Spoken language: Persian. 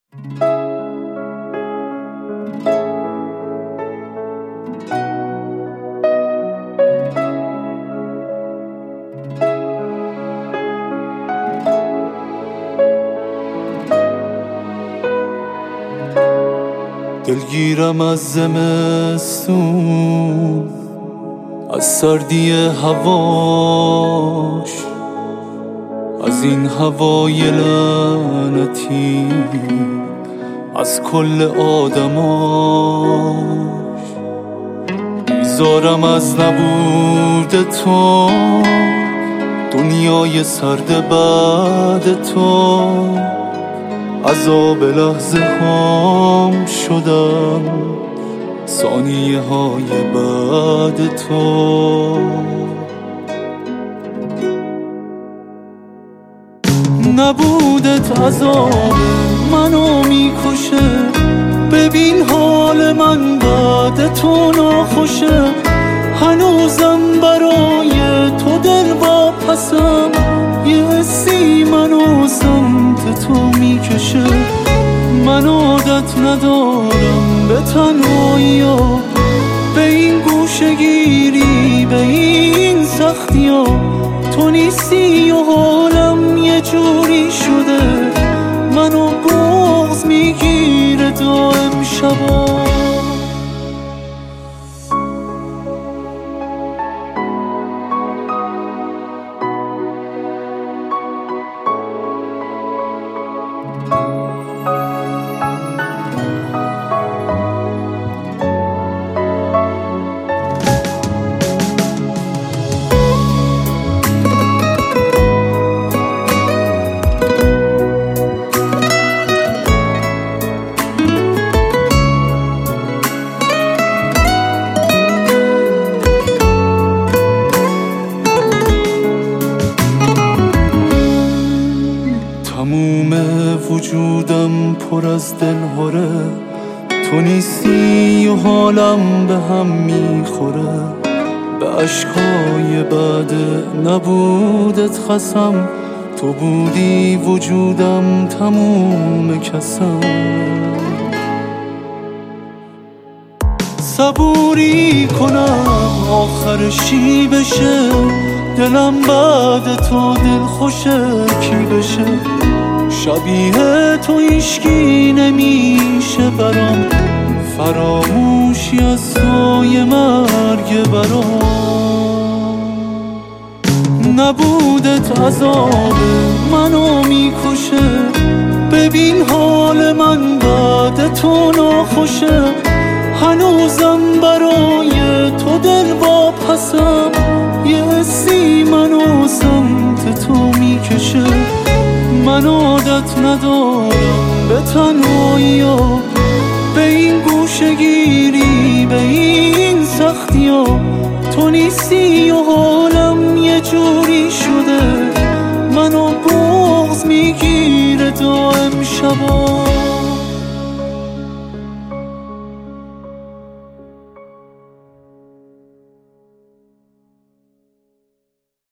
دلگیرم از زمستون، از سردی هواش، از این هوای لعنتی، از کل آدماش. بیزارم از نبود تو، دنیای سرد بعد تو، عذاب لحظه هام شدم، ثانیه های بعد تو. نبودت عذاب منو میکشه، ببین حال من بعد تو ناخوشه. هنوزم برای تو دل واپسم، یه حسی منو سمت تو میکشه. من عادت ندارم به تنهایی ها، به این گوشه‌گیری، به این سختی ها. تو نیستی و حالم یه جوری شده، منو بغض میگیره دائم شبا. تموم وجودم پر از دلهره، تو نیستی و حالم به هم میخوره. به عشقای بعد نبودت خسم، تو بودی وجودم تموم کسم. صبوری کنم آخرشی بشه، دلم بعد تو دل خوشه کی بشه. شبیه تو هیچکی نمیشه برام، فراموشی از توی مرگ برام. نبودت عذاب منو میکشه، ببین حال من بعد تو ناخوشه. هنوزم برای تو دل واپسم، یه حسی منو سمت تو میکشه. من عادت ندارم به تنهایی ها، به این گوشه‌گیری، به این سختی ها. تو نیستی و حالم یه جوری شده، منو بغض میگیره دائم شبا.